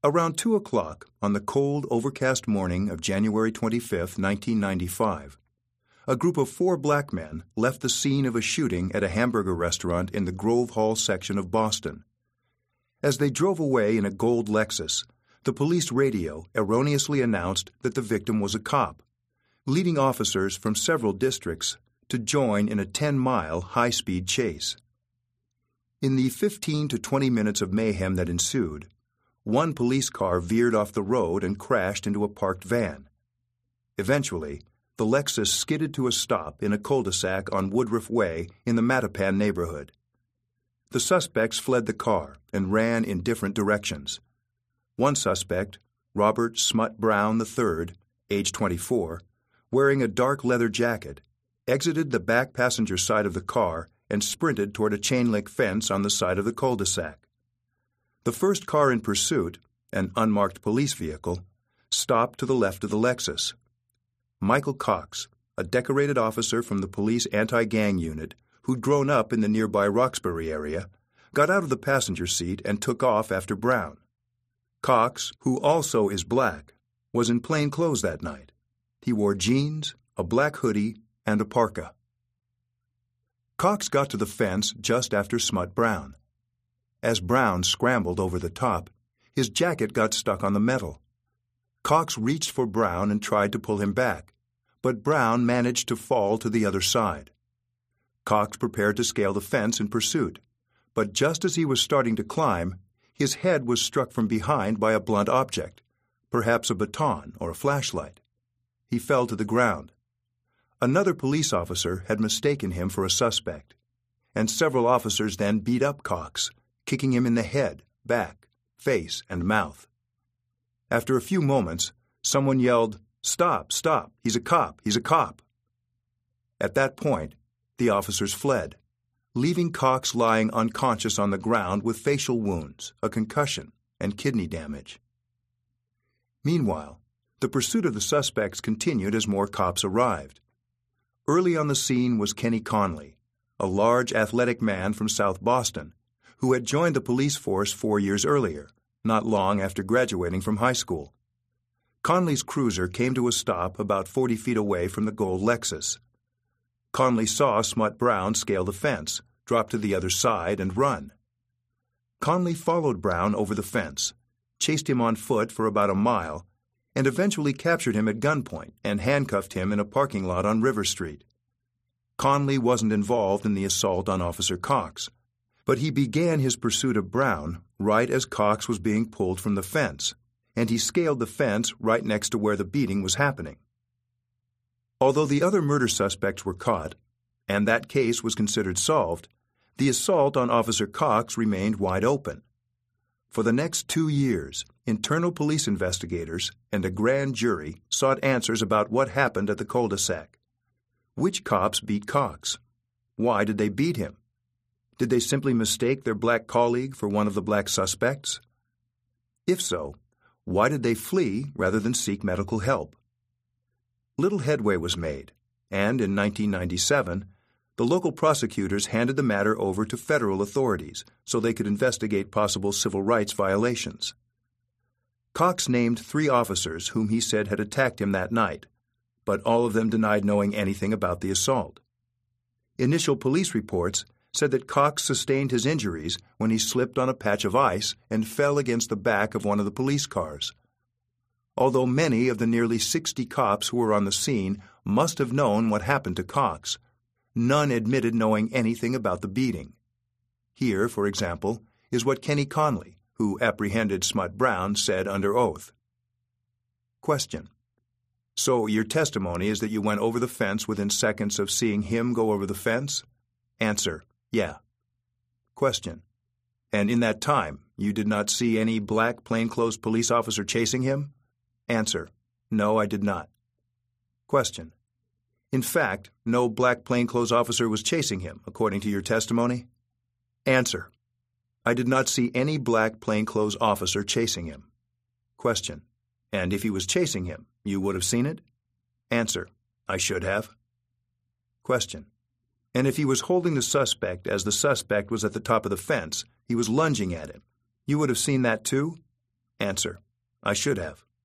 Around 2 o'clock on the cold, overcast morning of January 25, 1995, a group of 4 black men left the scene of a shooting at a hamburger restaurant in the Grove Hall section of Boston. As they drove away in a gold Lexus, the police radio erroneously announced that the victim was a cop, leading officers from several districts to join in a 10-mile high-speed chase. In the 15 to 20 minutes of mayhem that ensued, one police car veered off the road and crashed into a parked van. Eventually, the Lexus skidded to a stop in a cul-de-sac on Woodruff Way in the Mattapan neighborhood. The suspects fled the car and ran in different directions. One suspect, Robert Smut Brown III, age 24, wearing a dark leather jacket, exited the back passenger side of the car and sprinted toward a chain-link fence on the side of the cul-de-sac. The first car in pursuit, an unmarked police vehicle, stopped to the left of the Lexus. Michael Cox, a decorated officer from the police anti-gang unit who'd grown up in the nearby Roxbury area, got out of the passenger seat and took off after Brown. Cox, who also is black, was in plain clothes that night. He wore jeans, a black hoodie, and a parka. Cox got to the fence just after Smut Brown. As Brown scrambled over the top, his jacket got stuck on the metal. Cox reached for Brown and tried to pull him back, but Brown managed to fall to the other side. Cox prepared to scale the fence in pursuit, but just as he was starting to climb, his head was struck from behind by a blunt object, perhaps a baton or a flashlight. He fell to the ground. Another police officer had mistaken him for a suspect, and several officers then beat up Cox, kicking him in the head, back, face, and mouth. After a few moments, someone yelled, "Stop, stop, he's a cop, he's a cop." At that point, the officers fled, leaving Cox lying unconscious on the ground with facial wounds, a concussion, and kidney damage. Meanwhile, the pursuit of the suspects continued as more cops arrived. Early on the scene was Kenny Conley, a large athletic man from South Boston, who had joined the police force 4 years earlier, not long after graduating from high school. Conley's cruiser came to a stop about 40 feet away from the gold Lexus. Conley saw Smut Brown scale the fence, drop to the other side, and run. Conley followed Brown over the fence, chased him on foot for about a mile, and eventually captured him at gunpoint and handcuffed him in a parking lot on River Street. Conley wasn't involved in the assault on Officer Cox, but he began his pursuit of Brown right as Cox was being pulled from the fence, and he scaled the fence right next to where the beating was happening. Although the other murder suspects were caught, and that case was considered solved, the assault on Officer Cox remained wide open. For the next 2 years, internal police investigators and a grand jury sought answers about what happened at the cul-de-sac. Which cops beat Cox? Why did they beat him? Did they simply mistake their black colleague for one of the black suspects? If so, why did they flee rather than seek medical help? Little headway was made, and in 1997, the local prosecutors handed the matter over to federal authorities so they could investigate possible civil rights violations. Cox named 3 officers whom he said had attacked him that night, but all of them denied knowing anything about the assault. Initial police reports said that Cox sustained his injuries when he slipped on a patch of ice and fell against the back of one of the police cars. Although many of the nearly 60 cops who were on the scene must have known what happened to Cox, none admitted knowing anything about the beating. Here, for example, is what Kenny Conley, who apprehended Smut Brown, said under oath. Question: So your testimony is that you went over the fence within seconds of seeing him go over the fence? Answer: Yeah. Question: And in that time, you did not see any black plainclothes police officer chasing him? Answer: No, I did not. Question: In fact, no black plainclothes officer was chasing him, according to your testimony? Answer: I did not see any black plainclothes officer chasing him. Question: And if he was chasing him, you would have seen it? Answer: I should have. Question: And if he was holding the suspect as the suspect was at the top of the fence, he was lunging at him, you would have seen that too? Answer: I should have.